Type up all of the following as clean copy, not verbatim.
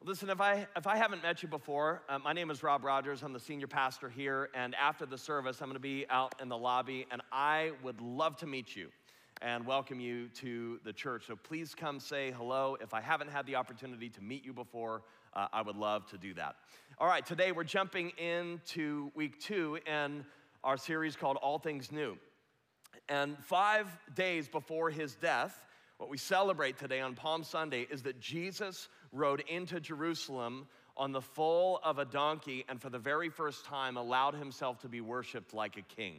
Listen, if I haven't met you before, my name is Rob Rogers. I'm the senior pastor here, and after the service, I'm going to be out in the lobby, and I would love to meet you and welcome you to the church. So please come say hello. If I haven't had the opportunity to meet you before, I would love to do that. All right, today we're jumping into week 2 in our series called All Things New. And 5 days before his death, what we celebrate today on Palm Sunday is that Jesus rode into Jerusalem on the foal of a donkey and for the very first time allowed himself to be worshiped like a king.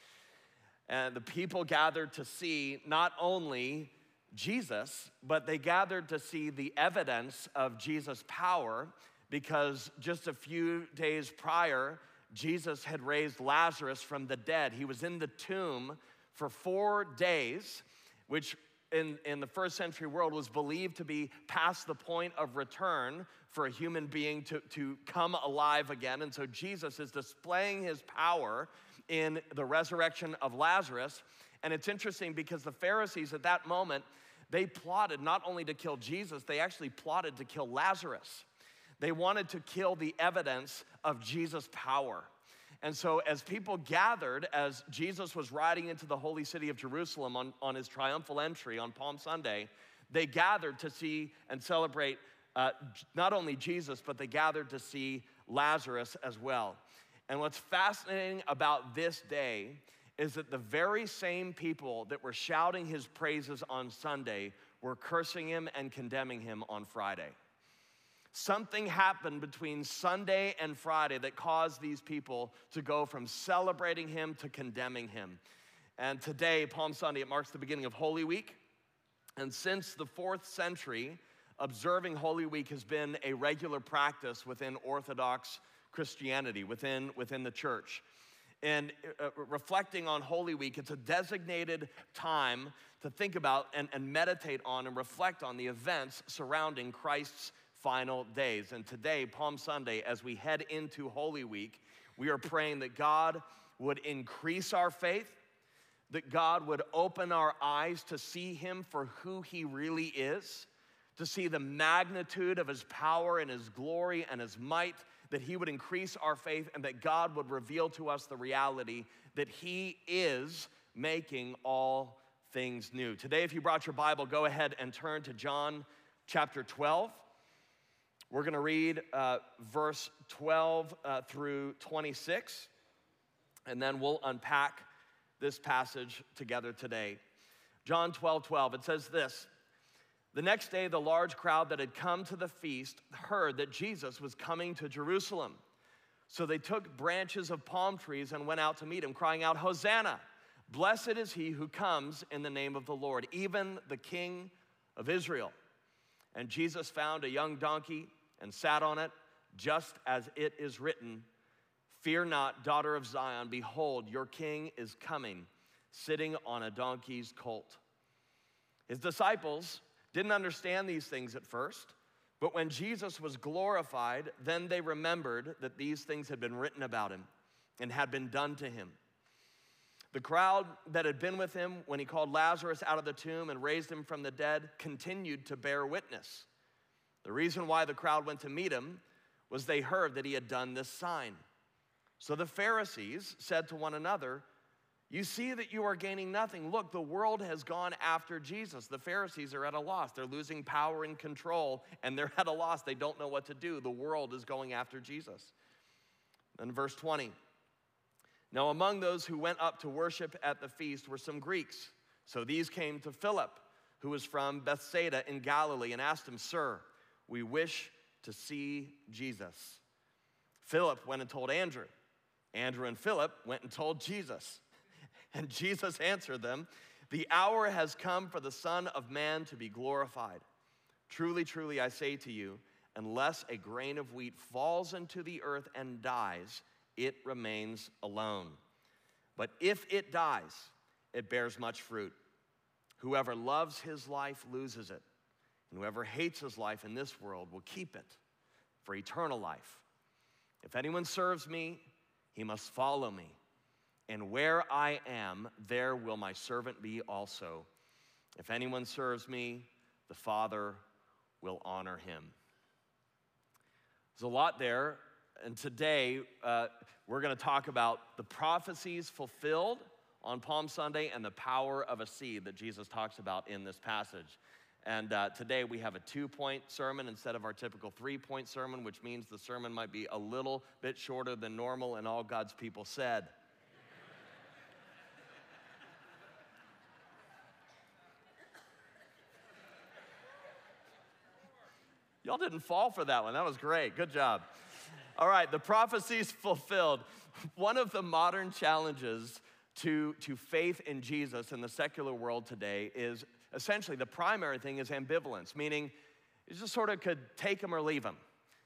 And the people gathered to see not only Jesus, but they gathered to see the evidence of Jesus' power, because just a few days prior, Jesus had raised Lazarus from the dead. He was in the tomb for 4 days, which in the first century world was believed to be past the point of return for a human being to come alive again. And so Jesus is displaying his power in the resurrection of Lazarus. And it's interesting because the Pharisees at that moment, they plotted not only to kill Jesus, they actually plotted to kill Lazarus. They wanted to kill the evidence of Jesus' power. And so as people gathered, as Jesus was riding into the holy city of Jerusalem on his triumphal entry on Palm Sunday, they gathered to see and celebrate not only Jesus, but they gathered to see Lazarus as well. And what's fascinating about this day is that the very same people that were shouting his praises on Sunday were cursing him and condemning him on Friday. Something happened between Sunday and Friday that caused these people to go from celebrating him to condemning him. And today, Palm Sunday, it marks the beginning of Holy Week. And since the 4th century, observing Holy Week has been a regular practice within Orthodox Christianity, within the church. And reflecting on Holy Week, it's a designated time to think about and meditate on and reflect on the events surrounding Christ's final days. And today, Palm Sunday, as we head into Holy Week, we are praying that God would increase our faith, that God would open our eyes to see him for who he really is, to see the magnitude of his power and his glory and his might, that he would increase our faith, and that God would reveal to us the reality that he is making all things new. Today, if you brought your Bible, go ahead and turn to John chapter 12. We're going to read verse 12 through 26, and then we'll unpack this passage together today. John 12:12, it says this: "The next day, the large crowd that had come to the feast heard that Jesus was coming to Jerusalem. So they took branches of palm trees and went out to meet him, crying out, 'Hosanna! Blessed is he who comes in the name of the Lord, even the King of Israel.' And Jesus found a young donkey and sat on it, just as it is written, 'Fear not, daughter of Zion, behold, your king is coming, sitting on a donkey's colt.'" His disciples didn't understand these things at first, but when Jesus was glorified, then they remembered that these things had been written about him and had been done to him. The crowd that had been with him when he called Lazarus out of the tomb and raised him from the dead continued to bear witness. The reason why the crowd went to meet him was they heard that he had done this sign. So the Pharisees said to one another, "You see that you are gaining nothing. Look, the world has gone after Jesus." The Pharisees are at a loss. They're losing power and control, and they're at a loss. They don't know what to do. The world is going after Jesus. Then verse 20. "Now among those who went up to worship at the feast were some Greeks. So these came to Philip, who was from Bethsaida in Galilee, and asked him, 'Sir, we wish to see Jesus.' Philip went and told Andrew. Andrew and Philip went and told Jesus. And Jesus answered them, 'The hour has come for the Son of Man to be glorified. Truly, truly, I say to you, unless a grain of wheat falls into the earth and dies, it remains alone. But if it dies, it bears much fruit. Whoever loves his life loses it, and whoever hates his life in this world will keep it for eternal life. If anyone serves me, he must follow me. And where I am, there will my servant be also. If anyone serves me, the Father will honor him.'" There's a lot there, and today we're going to talk about the prophecies fulfilled on Palm Sunday and the power of a seed that Jesus talks about in this passage. And today we have a 2-point sermon instead of our typical 3-point sermon, which means the sermon might be a little bit shorter than normal, and all God's people said. Y'all didn't fall for that one. That was great. Good job. All right, the prophecies fulfilled. One of the modern challenges to faith in Jesus in the secular world today is essentially the primary thing is ambivalence, meaning you just sort of could take him or leave him.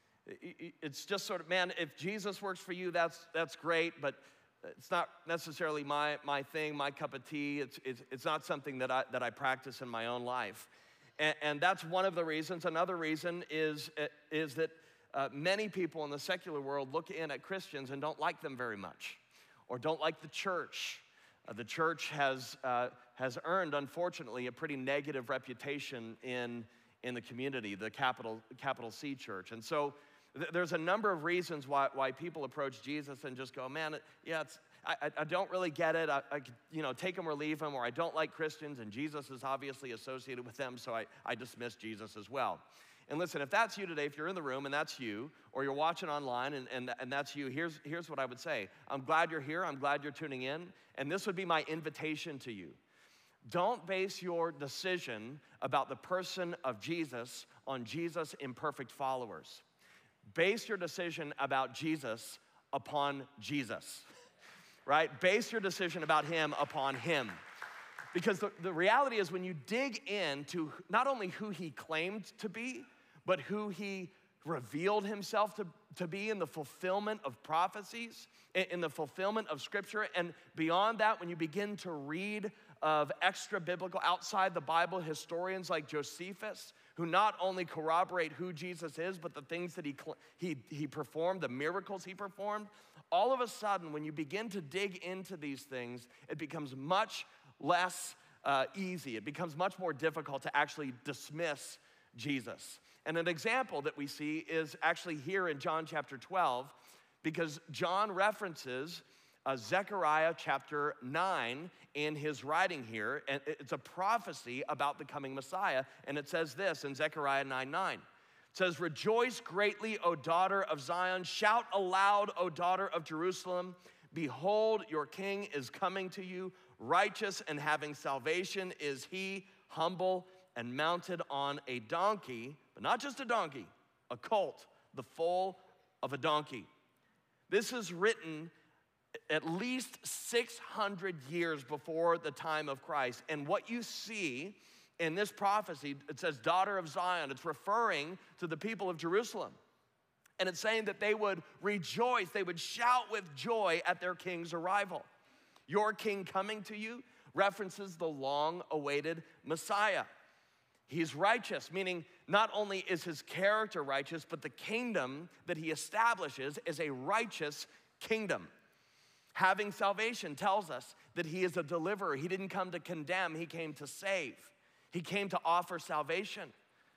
It's just sort of, man, if Jesus works for you, that's great, but it's not necessarily my thing, my cup of tea. It's not something that I practice in my own life. And that's one of the reasons. Another reason is that many people in the secular world look in at Christians and don't like them very much, or don't like the church. The church has earned, unfortunately, a pretty negative reputation in the community, the capital C church. And so there's a number of reasons why people approach Jesus and just go, man, yeah, I don't really get it. I could, take him or leave him, or I don't like Christians, and Jesus is obviously associated with them, so I dismiss Jesus as well. And listen, if that's you today, if you're in the room and that's you, or you're watching online and that's you, here's what I would say. I'm glad you're here. I'm glad you're tuning in. And this would be my invitation to you. Don't base your decision about the person of Jesus on Jesus' imperfect followers. Base your decision about Jesus upon Jesus, right? Base your decision about him upon him. Because the reality is when you dig into not only who he claimed to be, but who he revealed himself to be in the fulfillment of prophecies, in the fulfillment of Scripture, and beyond that, when you begin to read of extra-biblical, outside the Bible historians like Josephus, who not only corroborate who Jesus is, but the things that he performed, the miracles he performed, all of a sudden, when you begin to dig into these things, it becomes much less easy. It becomes much more difficult to actually dismiss Jesus. And an example that we see is actually here in John chapter 12, because John references Zechariah chapter 9 in his writing here, and it's a prophecy about the coming Messiah, and it says this in Zechariah 9:9. It says, "Rejoice greatly, O daughter of Zion. Shout aloud, O daughter of Jerusalem. Behold, your king is coming to you. Righteous and having salvation is he, humble and mounted on a donkey," but not just a donkey, a colt, the foal of a donkey. This is written at least 600 years before the time of Christ. And what you see in this prophecy, it says daughter of Zion. It's referring to the people of Jerusalem. And it's saying that they would rejoice, they would shout with joy at their king's arrival. Your king coming to you references the long-awaited Messiah. He's righteous, meaning not only is his character righteous, but the kingdom that he establishes is a righteous kingdom. Having salvation tells us that he is a deliverer. He didn't come to condemn, he came to save. He came to offer salvation.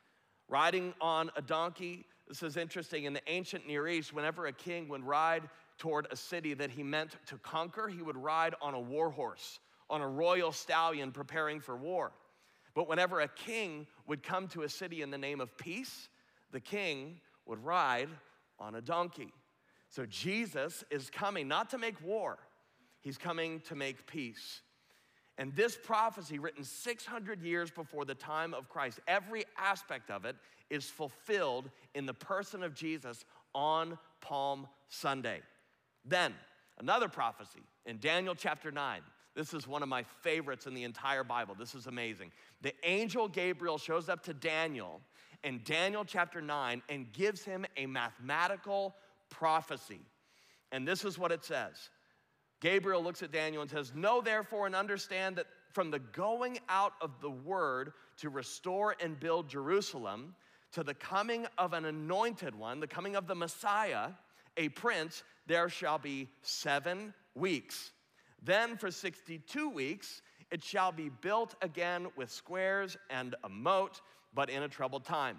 Riding on a donkey, this is interesting. In the ancient Near East, whenever a king would ride toward a city that he meant to conquer, he would ride on a war horse, on a royal stallion preparing for war. But whenever a king would come to a city in the name of peace, the king would ride on a donkey. So Jesus is coming not to make war, he's coming to make peace. And this prophecy, written 600 years before the time of Christ, every aspect of it is fulfilled in the person of Jesus on Palm Sunday. Then, another prophecy in Daniel chapter 9. This is one of my favorites in the entire Bible. This is amazing. The angel Gabriel shows up to Daniel in Daniel chapter 9 and gives him a mathematical prophecy. And this is what it says. Gabriel looks at Daniel and says, "Know therefore and understand that from the going out of the word to restore and build Jerusalem to the coming of an anointed one, the coming of the Messiah, a prince, there shall be 7 weeks. Then for 62 weeks it shall be built again with squares and a moat, but in a troubled time.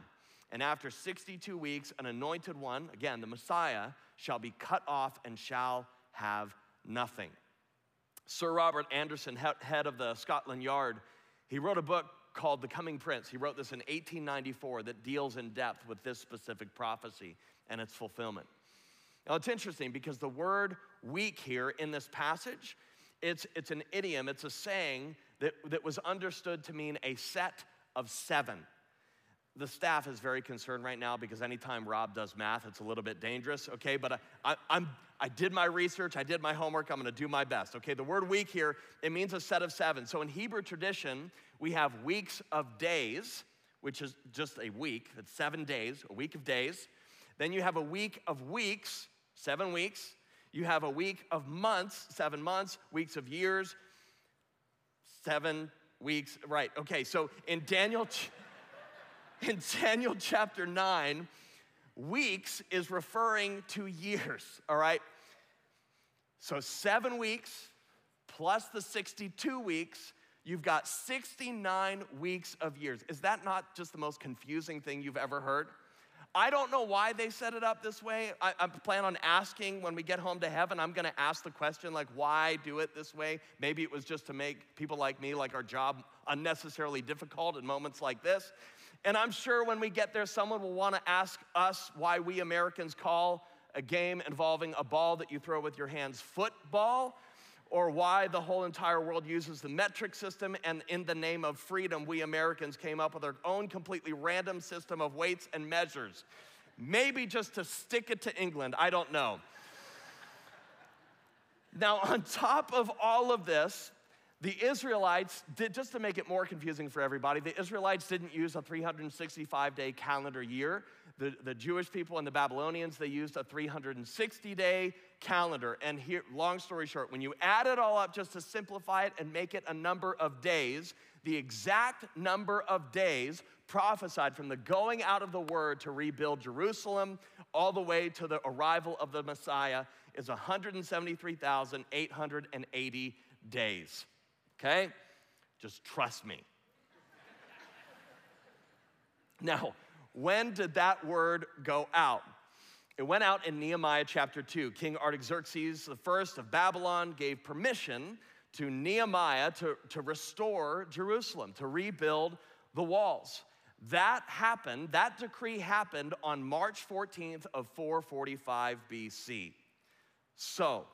And after 62 weeks, an anointed one, again, the Messiah, shall be cut off and shall have nothing. Sir Robert Anderson, head of the Scotland Yard, he wrote a book called The Coming Prince. He wrote this in 1894 that deals in depth with this specific prophecy and its fulfillment. Now, it's interesting because the word week here in this passage, it's an idiom, it's a saying that was understood to mean a set of 7. The staff is very concerned right now because anytime Rob does math, it's a little bit dangerous, okay? But I did my research, I did my homework, I'm gonna do my best, okay? The word week here, it means a set of 7. So in Hebrew tradition, we have weeks of days, which is just a week, that's 7 days, a week of days. Then you have a week of weeks, 7 weeks. You have a week of months, 7 months, weeks of years, 7 weeks, right, okay, so in Daniel chapter 9, weeks is referring to years, all right? So 7 weeks plus the 62 weeks, you've got 69 weeks of years. Is that not just the most confusing thing you've ever heard? I don't know why they set it up this way. I plan on asking when we get home to heaven, I'm gonna ask the question, like, why do it this way? Maybe it was just to make people like me, like our job, unnecessarily difficult in moments like this. And I'm sure when we get there, someone will wanna ask us why we Americans call a game involving a ball that you throw with your hands football, or why the whole entire world uses the metric system, and in the name of freedom, we Americans came up with our own completely random system of weights and measures. Maybe just to stick it to England, I don't know. Now, on top of all of this, the Israelites did, just to make it more confusing for everybody, the Israelites didn't use a 365-day calendar year. The Jewish people and the Babylonians, they used a 360-day calendar. And here, long story short, when you add it all up just to simplify it and make it a number of days, the exact number of days prophesied from the going out of the word to rebuild Jerusalem all the way to the arrival of the Messiah is 173,880 days. Okay? Just trust me. Now, when did that word go out? It went out in Nehemiah chapter 2. King Artaxerxes I of Babylon gave permission to Nehemiah to restore Jerusalem, to rebuild the walls. That happened, that decree happened on March 14th of 445 BC. So,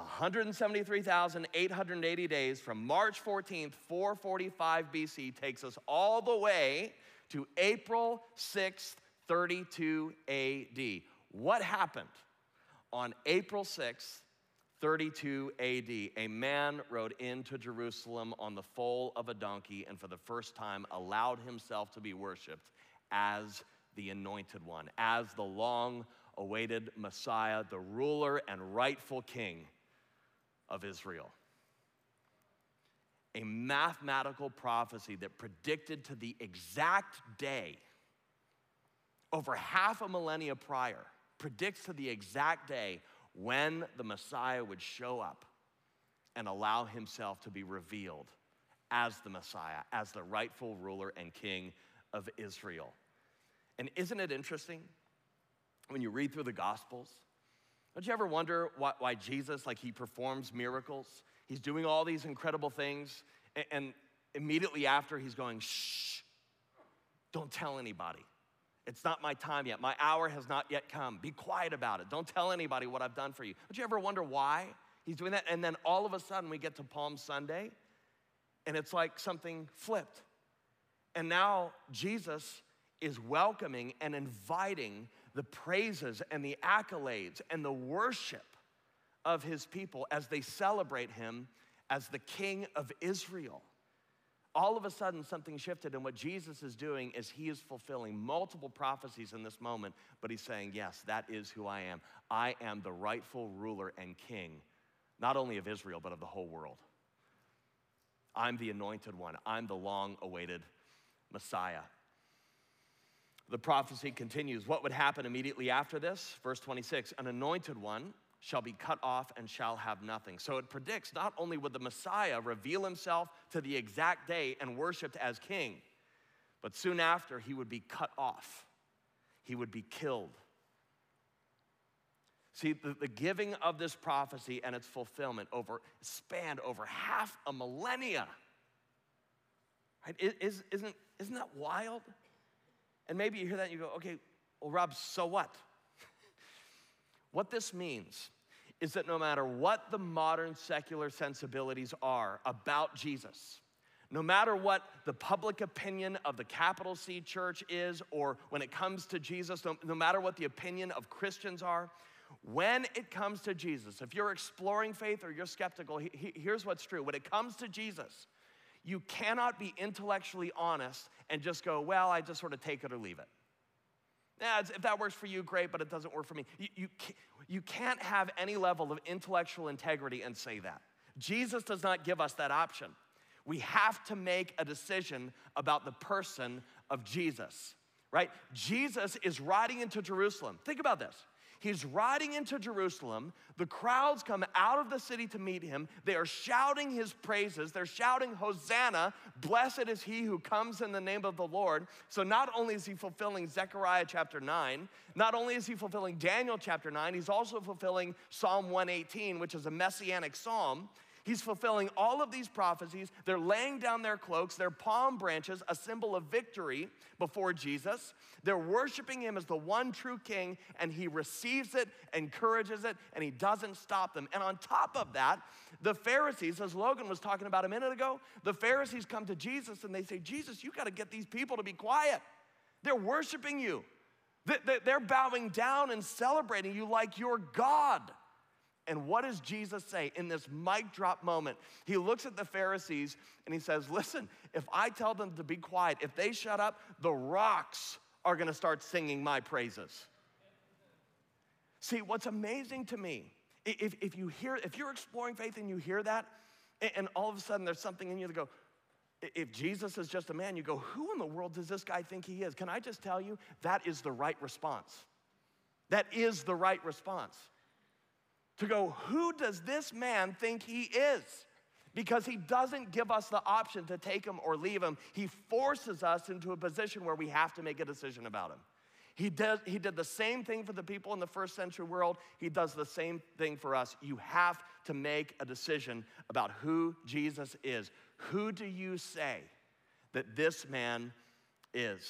173,880 days from March 14th, 445 BC takes us all the way to April 6th, 32 AD. What happened? On April 6th, 32 AD, a man rode into Jerusalem on the foal of a donkey and for the first time allowed himself to be worshiped as the anointed one, as the long-awaited Messiah, the ruler and rightful king of Israel. A mathematical prophecy that predicted to the exact day, over half a millennia prior, predicts to the exact day when the Messiah would show up and allow himself to be revealed as the Messiah, as the rightful ruler and king of Israel. And isn't it interesting when you read through the Gospels? Don't you ever wonder why Jesus, like, he performs miracles? He's doing all these incredible things, and immediately after he's going, shh, don't tell anybody. It's not my time yet. My hour has not yet come. Be quiet about it. Don't tell anybody what I've done for you. Don't you ever wonder why he's doing that? And then all of a sudden we get to Palm Sunday, and it's like something flipped. And now Jesus is welcoming and inviting the praises and the accolades and the worship of his people as they celebrate him as the King of Israel. All of a sudden, something shifted, and what Jesus is doing is he is fulfilling multiple prophecies in this moment, but he's saying, yes, that is who I am. I am the rightful ruler and king, not only of Israel, but of the whole world. I'm the anointed one. I'm the long-awaited Messiah. The prophecy continues. What would happen immediately after this? Verse 26, an anointed one shall be cut off and shall have nothing. So it predicts not only would the Messiah reveal himself to the exact day and worshiped as king, but soon after he would be cut off. he would be killed. See, the giving of this prophecy and its fulfillment spanned over half a millennia. Right? Isn't that wild? And maybe you hear that and you go, okay, well, Rob, so what? What this means is that no matter what the modern secular sensibilities are about Jesus, no matter what the public opinion of the capital C church is, or when it comes to Jesus, no matter what the opinion of Christians are, when it comes to Jesus, if you're exploring faith or you're skeptical, here's what's true. When it comes to Jesus, you cannot be intellectually honest and just go, well, I just sort of take it or leave it. Yeah, if that works for you, great, but it doesn't work for me. You can't have any level of intellectual integrity and say that. Jesus does not give us that option. We have to make a decision about the person of Jesus, right? Jesus is riding into Jerusalem. Think about this. He's riding into Jerusalem. The crowds come out of the city to meet him. They are shouting his praises. They're shouting, Hosanna, blessed is he who comes in the name of the Lord. So not only is he fulfilling Zechariah chapter 9, not only is he fulfilling Daniel chapter 9, he's also fulfilling Psalm 118, which is a messianic psalm. He's fulfilling all of these prophecies. They're laying down their cloaks, their palm branches, a symbol of victory before Jesus. They're worshiping him as the one true king, and he receives it, encourages it, and he doesn't stop them. And on top of that, the Pharisees, as Logan was talking about a minute ago, the Pharisees come to Jesus and they say, Jesus, you got to get these people to be quiet. They're worshiping you. They're bowing down and celebrating you like you're God. And what does Jesus say in this mic drop moment? He looks at the Pharisees and he says, listen, if I tell them to be quiet, if they shut up, the rocks are gonna start singing my praises. See, what's amazing to me, if you're exploring faith and you hear that, and all of a sudden there's something in you that go, if Jesus is just a man, you go, who in the world does this guy think he is? Can I just tell you, that is the right response. That is the right response. To go, who does this man think he is? Because he doesn't give us the option to take him or leave him. He forces us into a position where we have to make a decision about him. He did the same thing for the people in the first century world. He does the same thing for us. You have to make a decision about who Jesus is. Who do you say that this man is?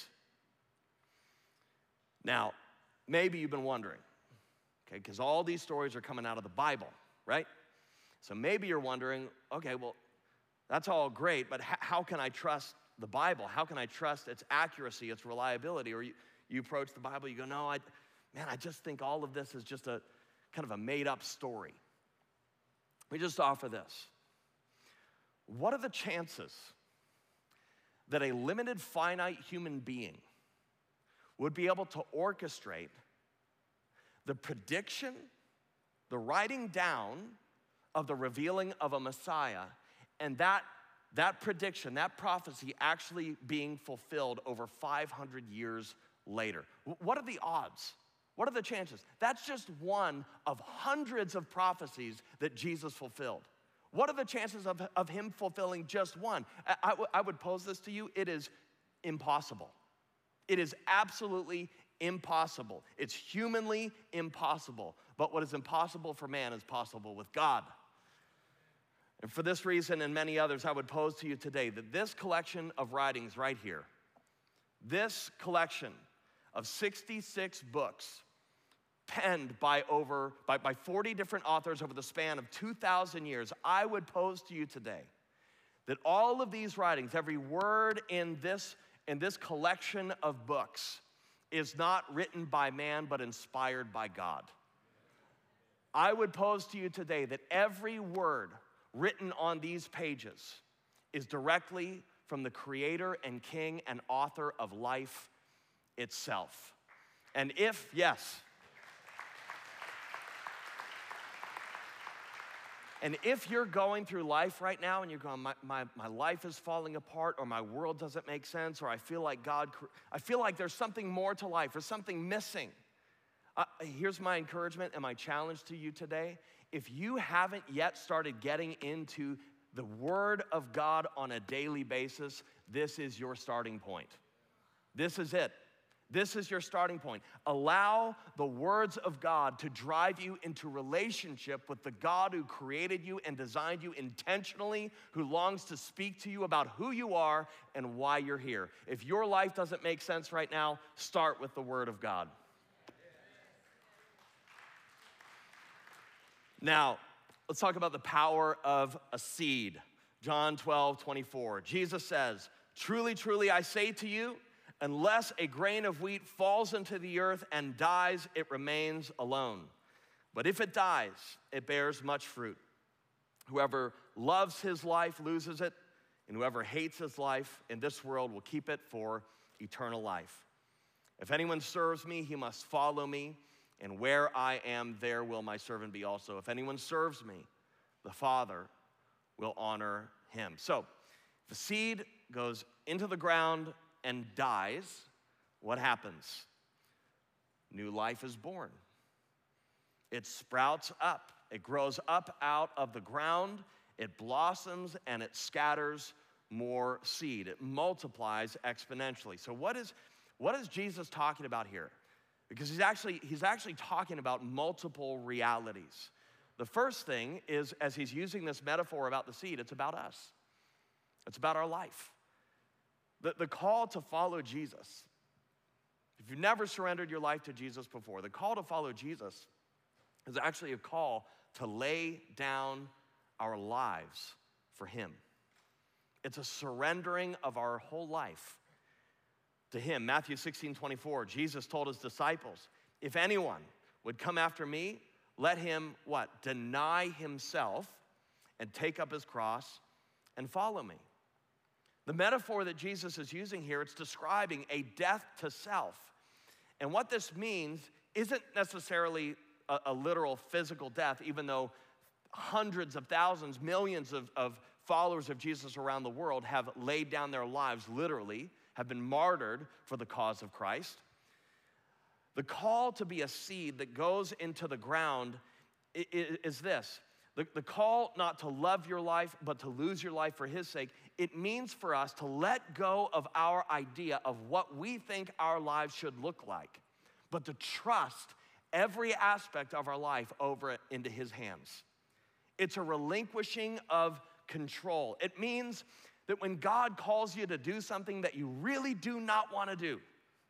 Now, maybe you've been wondering, okay, because all these stories are coming out of the Bible, right? So maybe you're wondering, okay, well, that's all great, but how can I trust the Bible? How can I trust its accuracy, its reliability? Or you approach the Bible, you go, no, I just think all of this is just a kind of a made-up story. We just offer this. What are the chances that a limited, finite human being would be able to orchestrate the prediction, the writing down of the revealing of a Messiah, and that prediction, that prophecy actually being fulfilled over 500 years later? What are the odds? What are the chances? That's just one of hundreds of prophecies that Jesus fulfilled. What are the chances of him fulfilling just one? I would pose this to you. It is impossible. It is absolutely impossible. It's humanly impossible. But what is impossible for man is possible with God. And for this reason and many others, I would pose to you today that this collection of writings right here, this collection of 66 books penned by 40 different authors over the span of 2,000 years, I would pose to you today that all of these writings, every word in this collection of books, is not written by man, but inspired by God. I would pose to you today that every word written on these pages is directly from the creator and king and author of life itself. And if you're going through life right now and you're going, my life is falling apart, or my world doesn't make sense, or I feel like there's something more to life or something missing. Here's my encouragement and my challenge to you today. If you haven't yet started getting into the Word of God on a daily basis, this is your starting point. This is it. This is your starting point. Allow the words of God to drive you into relationship with the God who created you and designed you intentionally, who longs to speak to you about who you are and why you're here. If your life doesn't make sense right now, start with the Word of God. Now, let's talk about the power of a seed. John 12:24. Jesus says, "Truly, truly, I say to you, unless a grain of wheat falls into the earth and dies, it remains alone. But if it dies, it bears much fruit. Whoever loves his life loses it, and whoever hates his life in this world will keep it for eternal life. If anyone serves me, he must follow me, and where I am, there will my servant be also. If anyone serves me, the Father will honor him." So, the seed goes into the ground and dies, what happens? New life is born. It sprouts up. It grows up out of the ground. It blossoms and it scatters more seed. It multiplies exponentially. So what is Jesus talking about here? Because he's actually talking about multiple realities. The first thing is, as he's using this metaphor about the seed, it's about us. It's about our life. The call to follow Jesus, if you've never surrendered your life to Jesus before, the call to follow Jesus is actually a call to lay down our lives for him. It's a surrendering of our whole life to him. Matthew 16:24, Jesus told his disciples, "If anyone would come after me, let him," what? "Deny himself and take up his cross and follow me." The metaphor that Jesus is using here, it's describing a death to self. And what this means isn't necessarily a literal physical death, even though hundreds of thousands, millions of followers of Jesus around the world have laid down their lives, literally, have been martyred for the cause of Christ. The call to be a seed that goes into the ground is this. The call not to love your life, but to lose your life for his sake, it means for us to let go of our idea of what we think our lives should look like, but to trust every aspect of our life over into his hands. It's a relinquishing of control. It means that when God calls you to do something that you really do not want to do,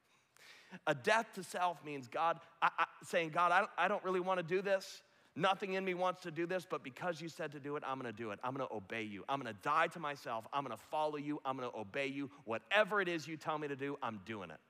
a death to self means saying, God, I don't really want to do this. Nothing in me wants to do this, but because you said to do it, I'm going to do it. I'm going to obey you. I'm going to die to myself. I'm going to follow you. I'm going to obey you. Whatever it is you tell me to do, I'm doing it.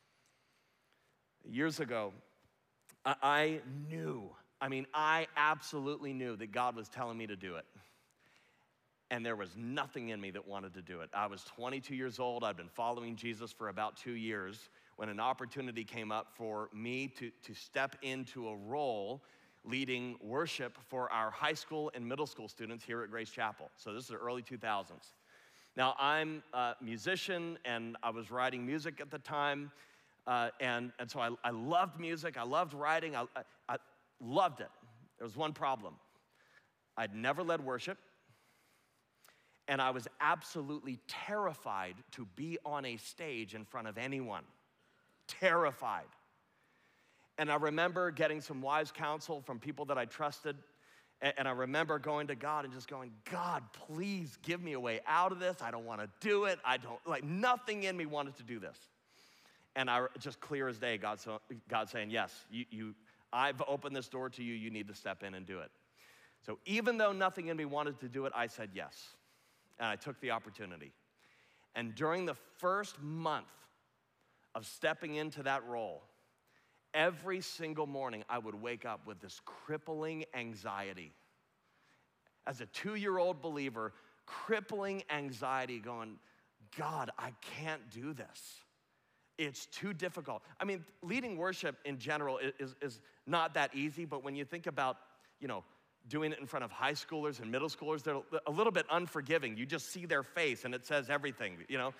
Years ago, I absolutely knew that God was telling me to do it. And there was nothing in me that wanted to do it. I was 22 years old. I'd been following Jesus for about 2 years when an opportunity came up for me to step into a role leading worship for our high school and middle school students here at Grace Chapel. So this is the early 2000s. Now, I'm a musician, and I was writing music at the time, and so I loved music. I loved writing. I loved it. There was one problem. I'd never led worship, and I was absolutely terrified to be on a stage in front of anyone. Terrified. And I remember getting some wise counsel from people that I trusted. And I remember going to God and just going, God, please give me a way out of this. I don't want to do it. Nothing in me wanted to do this. And just clear as day, God saying, yes, I've opened this door to you. You need to step in and do it. So even though nothing in me wanted to do it, I said yes. And I took the opportunity. And during the first month of stepping into that role, every single morning, I would wake up with this crippling anxiety. As a 2-year-old believer, crippling anxiety going, God, I can't do this. It's too difficult. I mean, leading worship in general is not that easy, but when you think about, doing it in front of high schoolers and middle schoolers, they're a little bit unforgiving. You just see their face and it says everything,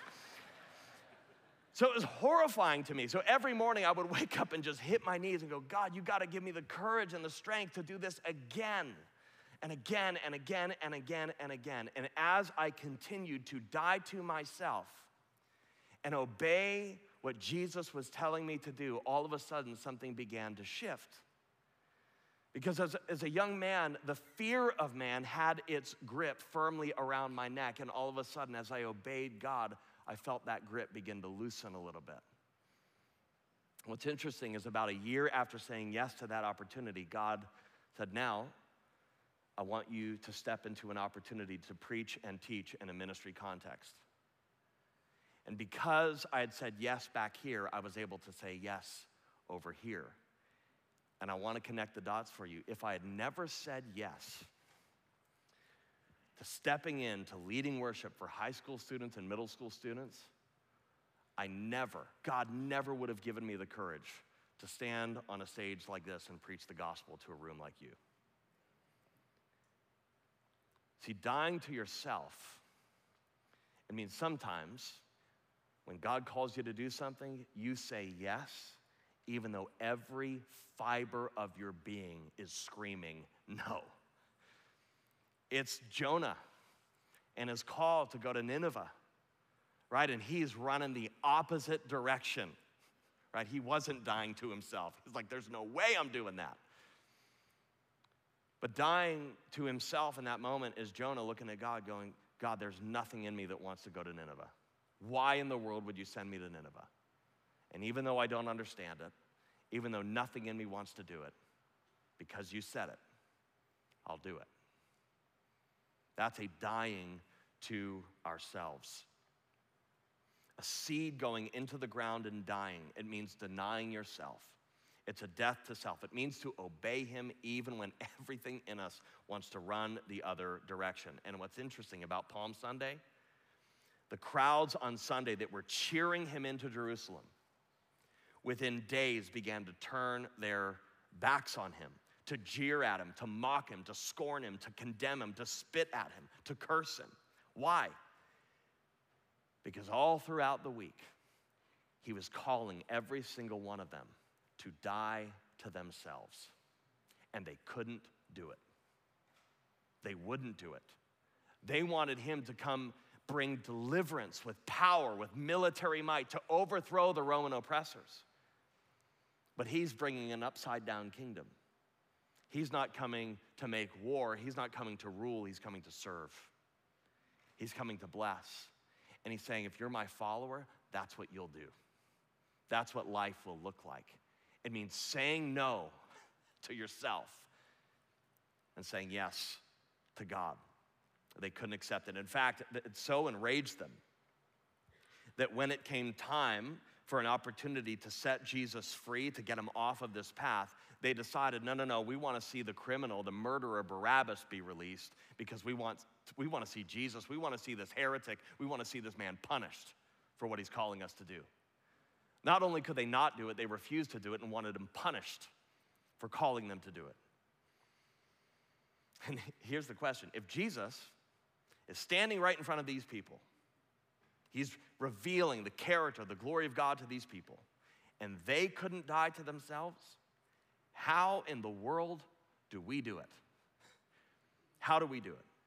So it was horrifying to me. So every morning I would wake up and just hit my knees and go, God, you got to give me the courage and the strength to do this again and again and again and again and again. And as I continued to die to myself and obey what Jesus was telling me to do, all of a sudden something began to shift. Because as a young man, the fear of man had its grip firmly around my neck, and all of a sudden, as I obeyed God, I felt that grip begin to loosen a little bit. What's interesting is about a year after saying yes to that opportunity, God said, now, I want you to step into an opportunity to preach and teach in a ministry context. And because I had said yes back here, I was able to say yes over here. And I want to connect the dots for you. If I had never said yes to stepping in to leading worship for high school students and middle school students, God never would have given me the courage to stand on a stage like this and preach the gospel to a room like you. See, dying to yourself, it means sometimes when God calls you to do something, you say yes, even though every fiber of your being is screaming no. It's Jonah and his call to go to Nineveh, right? And he's running the opposite direction, right? He wasn't dying to himself. He's like, there's no way I'm doing that. But dying to himself in that moment is Jonah looking at God going, God, there's nothing in me that wants to go to Nineveh. Why in the world would you send me to Nineveh? And even though I don't understand it, even though nothing in me wants to do it, because you said it, I'll do it. That's a dying to ourselves. A seed going into the ground and dying, it means denying yourself. It's a death to self. It means to obey him even when everything in us wants to run the other direction. And what's interesting about Palm Sunday, the crowds on Sunday that were cheering him into Jerusalem, within days began to turn their backs on him, to jeer at him, to mock him, to scorn him, to condemn him, to spit at him, to curse him. Why? Because all throughout the week, he was calling every single one of them to die to themselves. And they couldn't do it. They wouldn't do it. They wanted him to come bring deliverance with power, with military might, to overthrow the Roman oppressors. But he's bringing an upside-down kingdom. He's not coming to make war. He's not coming to rule. He's coming to serve. He's coming to bless. And he's saying, if you're my follower, that's what you'll do. That's what life will look like. It means saying no to yourself and saying yes to God. They couldn't accept it. In fact, it so enraged them that when it came time for an opportunity to set Jesus free, to get him off of this path, they decided, no, we want to see the criminal, the murderer Barabbas be released because we want to see Jesus. We want to see this heretic. We want to see this man punished for what he's calling us to do. Not only could they not do it, they refused to do it and wanted him punished for calling them to do it. And here's the question. If Jesus is standing right in front of these people, he's revealing the character, the glory of God to these people, and they couldn't die to themselves, how in the world do we do it? How do we do it?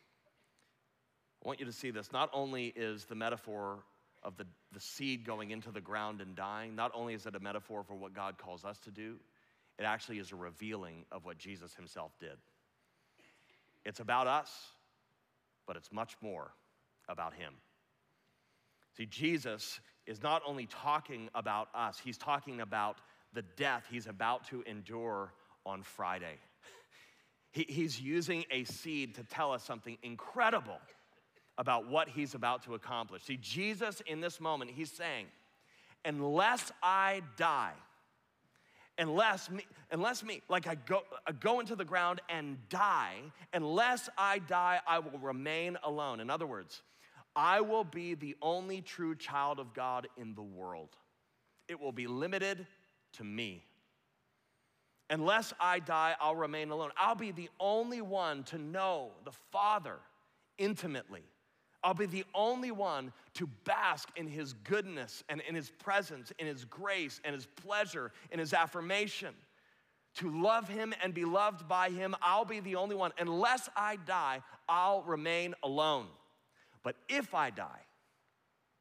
I want you to see this. Not only is the metaphor of the seed going into the ground and dying, not only is it a metaphor for what God calls us to do, it actually is a revealing of what Jesus himself did. It's about us, but it's much more about him. See, Jesus is not only talking about us, he's talking about the death he's about to endure on Friday. He's using a seed to tell us something incredible about what he's about to accomplish. See, Jesus in this moment, he's saying, unless I die, unless me, like I go into the ground and die, unless I die, I will remain alone. In other words, I will be the only true child of God in the world. It will be limited to me. Unless I die, I'll remain alone. I'll be the only one to know the Father intimately. I'll be the only one to bask in his goodness and in his presence, in his grace and his pleasure, in his affirmation. To love him and be loved by him, I'll be the only one. Unless I die, I'll remain alone. But if I die,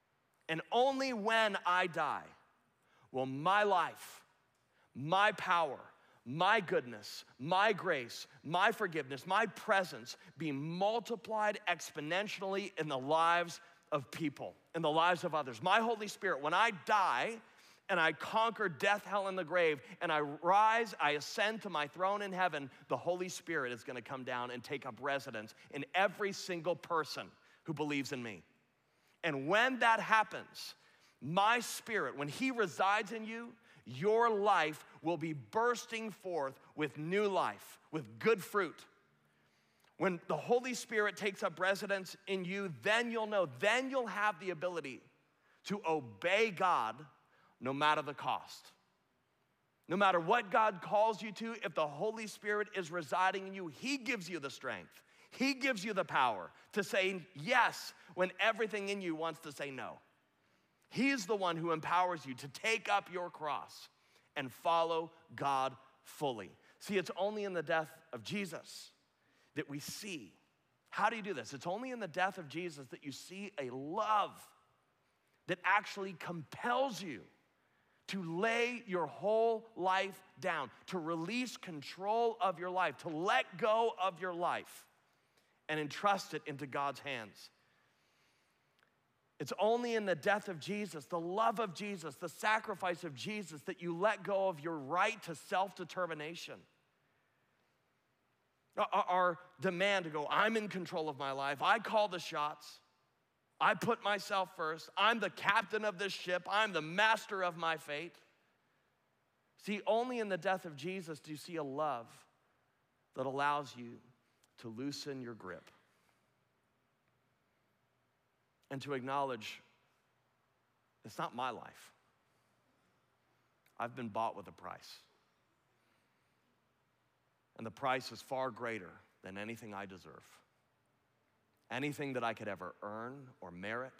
And only when I die will my life, my power, my goodness, my grace, my forgiveness, my presence be multiplied exponentially in the lives of people, in the lives of others. My Holy Spirit, when I die and I conquer death, hell, and the grave, and I rise, I ascend to my throne in heaven, the Holy Spirit is gonna come down and take up residence in every single person who believes in me. And when that happens, my Spirit, when He resides in you, your life will be bursting forth with new life, with good fruit. When the Holy Spirit takes up residence in you, then you'll know, then you'll have the ability to obey God no matter the cost. No matter what God calls you to, if the Holy Spirit is residing in you, He gives you the strength. He gives you the power to say yes when everything in you wants to say no. He's the one who empowers you to take up your cross and follow God fully. See, it's only in the death of Jesus that we see. How do you do this? It's only in the death of Jesus that you see a love that actually compels you to lay your whole life down, to release control of your life, to let go of your life and entrust it into God's hands. It's only in the death of Jesus, the love of Jesus, the sacrifice of Jesus, that you let go of your right to self-determination. Our demand to go, I'm in control of my life, I call the shots, I put myself first, I'm the captain of this ship, I'm the master of my fate. See, only in the death of Jesus do you see a love that allows you to loosen your grip and to acknowledge it's not my life. I've been bought with a price. And the price is far greater than anything I deserve, anything that I could ever earn or merit.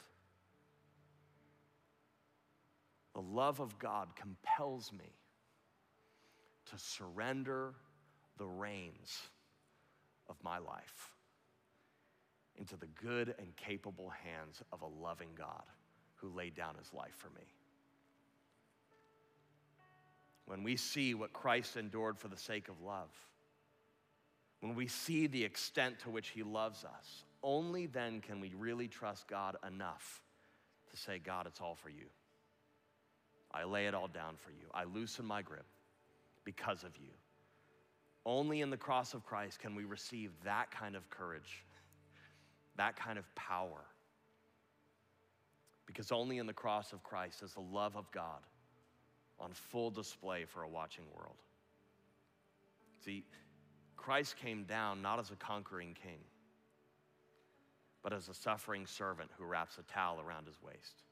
The love of God compels me to surrender the reins of my life into the good and capable hands of a loving God who laid down His life for me. When we see what Christ endured for the sake of love, when we see the extent to which He loves us, only then can we really trust God enough to say, God, it's all for you. I lay it all down for you. I loosen my grip because of you. Only in the cross of Christ can we receive that kind of courage, that kind of power. Because only in the cross of Christ is the love of God on full display for a watching world. See, Christ came down not as a conquering king, but as a suffering servant who wraps a towel around his waist.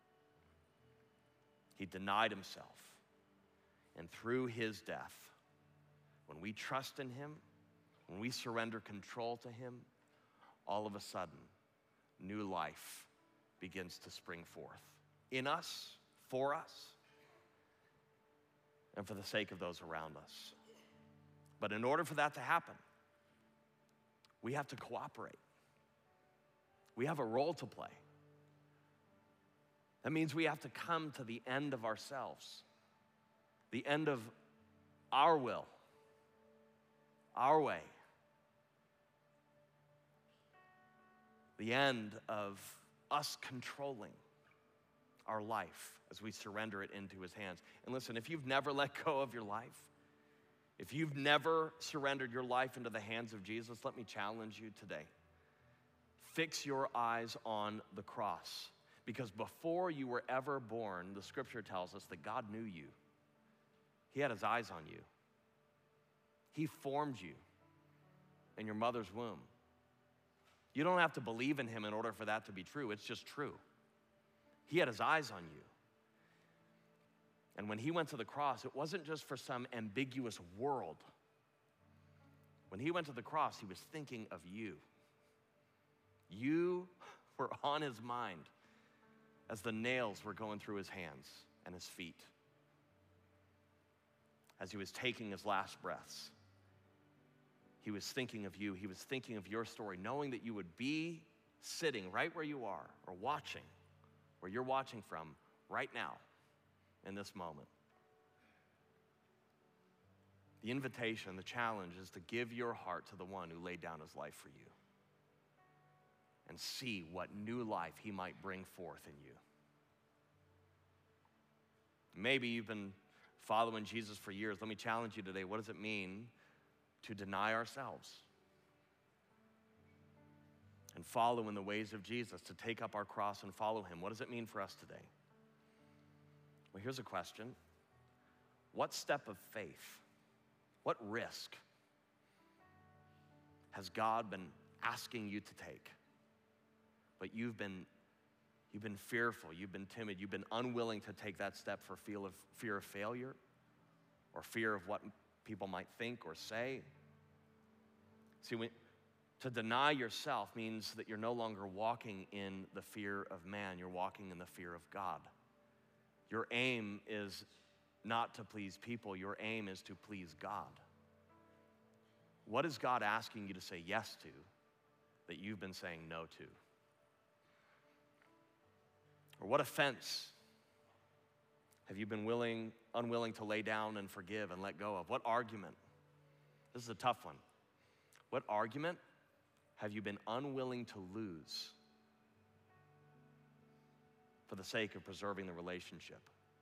He denied Himself, and through His death, when we trust in Him, when we surrender control to Him, all of a sudden, new life begins to spring forth in us, for us, and for the sake of those around us. But in order for that to happen, we have to cooperate. We have a role to play. That means we have to come to the end of ourselves, the end of our will, our way, the end of us controlling our life as we surrender it into His hands. And listen, if you've never let go of your life, if you've never surrendered your life into the hands of Jesus, let me challenge you today. Fix your eyes on the cross, because before you were ever born, the scripture tells us that God knew you. He had His eyes on you. He formed you in your mother's womb. You don't have to believe in Him in order for that to be true. It's just true. He had His eyes on you. And when He went to the cross, it wasn't just for some ambiguous world. When He went to the cross, He was thinking of you. You were on His mind as the nails were going through His hands and His feet. As He was taking His last breaths, He was thinking of you. He was thinking of your story, knowing that you would be sitting right where you are or watching where you're watching from right now in this moment. The invitation, the challenge is to give your heart to the one who laid down his life for you and see what new life he might bring forth in you. Maybe you've been following Jesus for years. Let me challenge you today. What does it mean to deny ourselves and follow in the ways of Jesus, to take up our cross and follow him? What does it mean for us today? Well, here's a question. What step of faith, what risk has God been asking you to take? But you've been fearful, you've been timid, you've been unwilling to take that step for fear of failure or fear of what people might think or say. See, to deny yourself means that you're no longer walking in the fear of man, you're walking in the fear of God. Your aim is not to please people, your aim is to please God. What is God asking you to say yes to that you've been saying no to? Or what offense have you been unwilling to lay down and forgive and let go of? What argument? This is a tough one. What argument have you been unwilling to lose for the sake of preserving the relationship?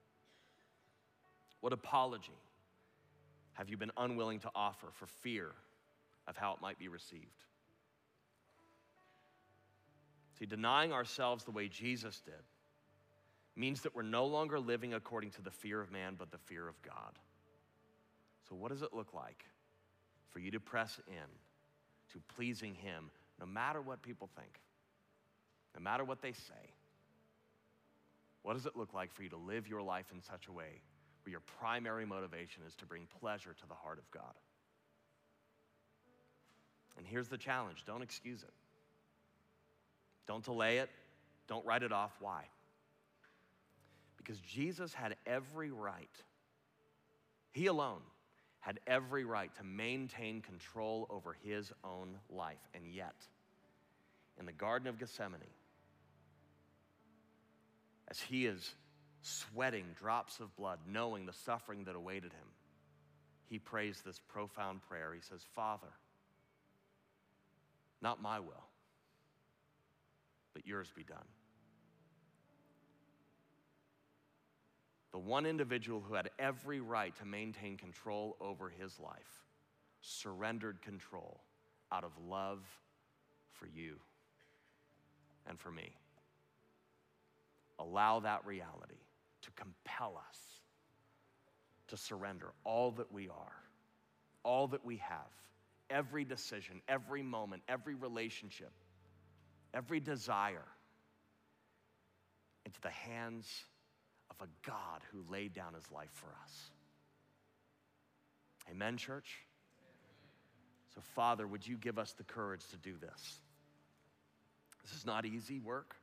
What apology have you been unwilling to offer for fear of how it might be received? See, denying ourselves the way Jesus did means that we're no longer living according to the fear of man, but the fear of God. So what does it look like for you to press in to pleasing him, no matter what people think, no matter what they say? What does it look like for you to live your life in such a way where your primary motivation is to bring pleasure to the heart of God? And here's the challenge. Don't excuse it. Don't delay it. Don't write it off. Why? Because Jesus had every right, he alone had every right to maintain control over his own life. And yet, in the Garden of Gethsemane, as he is sweating drops of blood, knowing the suffering that awaited him, he prays this profound prayer. He says, Father, not my will, but yours be done. The one individual who had every right to maintain control over his life surrendered control out of love for you and for me. Allow that reality to compel us to surrender all that we are, all that we have, every decision, every moment, every relationship, every desire into the hands of a God who laid down his life for us. Amen, church? So, Father, would you give us the courage to do this? This is not easy work.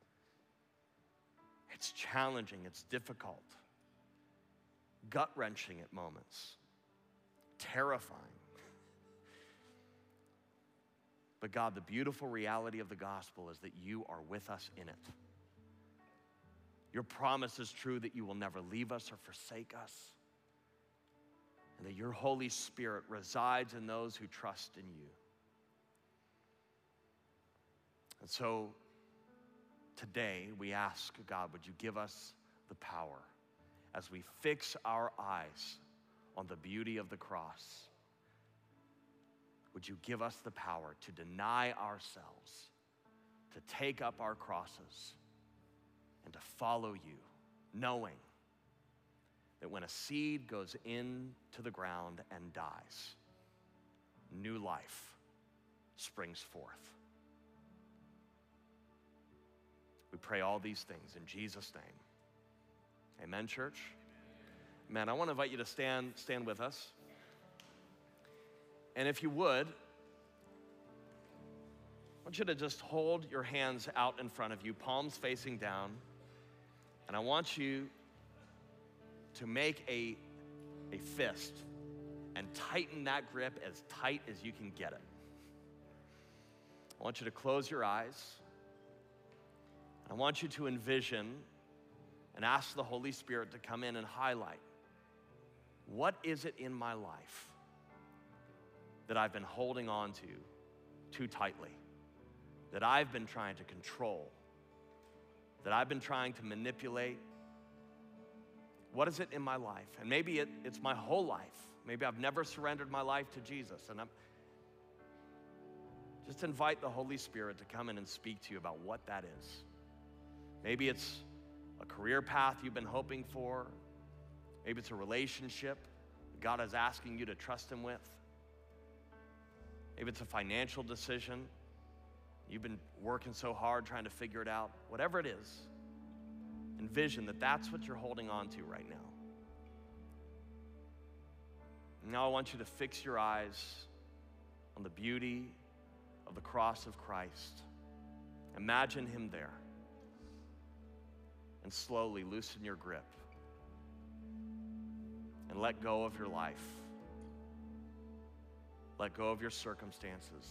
It's challenging, it's difficult, gut-wrenching at moments, terrifying. But God, the beautiful reality of the gospel is that you are with us in it. Your promise is true that you will never leave us or forsake us, and that your Holy Spirit resides in those who trust in you. And so today we ask, God, would you give us the power as we fix our eyes on the beauty of the cross? Would you give us the power to deny ourselves, to take up our crosses, and to follow you, knowing that when a seed goes into the ground and dies, new life springs forth. We pray all these things in Jesus' name. Amen, church? Amen. I want to invite you to stand with us. And if you would, I want you to just hold your hands out in front of you, palms facing down. And I want you to make a fist and tighten that grip as tight as you can get it. I want you to close your eyes. I want you to envision and ask the Holy Spirit to come in and highlight, what is it in my life that I've been holding on to too tightly, that I've been trying to control, that I've been trying to manipulate? What is it in my life? And maybe it's my whole life. Maybe I've never surrendered my life to Jesus, and just invite the Holy Spirit to come in and speak to you about what that is. Maybe it's a career path you've been hoping for. Maybe it's a relationship God is asking you to trust Him with. Maybe it's a financial decision. You've been working so hard trying to figure it out. Whatever it is, envision that that's what you're holding on to right now. Now I want you to fix your eyes on the beauty of the cross of Christ. Imagine Him there. And slowly loosen your grip and let go of your life. Let go of your circumstances.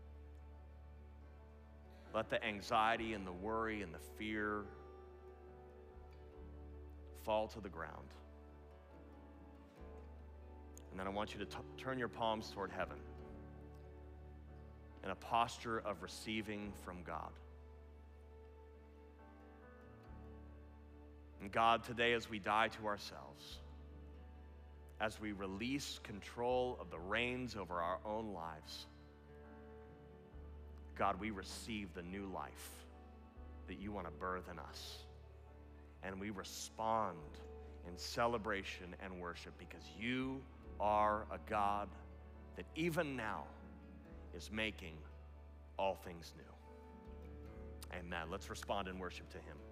Let the anxiety and the worry and the fear fall to the ground. And then I want you to turn your palms toward heaven in a posture of receiving from God. And God, today as we die to ourselves, as we release control of the reins over our own lives, God, we receive the new life that you want to birth in us. And we respond in celebration and worship because you are a God that even now is making all things new. Amen. Let's respond in worship to Him.